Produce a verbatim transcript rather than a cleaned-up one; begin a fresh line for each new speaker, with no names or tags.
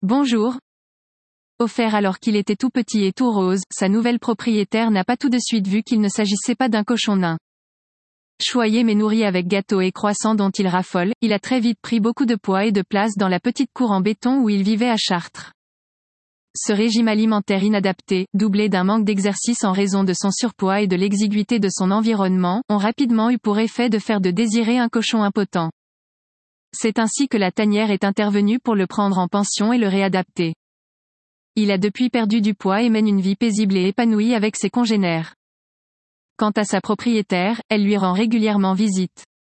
Bonjour. Offert alors qu'il était tout petit et tout rose, sa nouvelle propriétaire n'a pas tout de suite vu qu'il ne s'agissait pas d'un cochon nain. Choyé mais nourri avec gâteaux et croissants dont il raffole, il a très vite pris beaucoup de poids et de place dans la petite cour en béton où il vivait à Chartres. Ce régime alimentaire inadapté, doublé d'un manque d'exercice en raison de son surpoids et de l'exiguïté de son environnement, ont rapidement eu pour effet de faire de Désiré un cochon impotent. C'est ainsi que la tanière est intervenue pour le prendre en pension et le réadapter. Il a depuis perdu du poids et mène une vie paisible et épanouie avec ses congénères. Quant à sa propriétaire, elle lui rend régulièrement visite.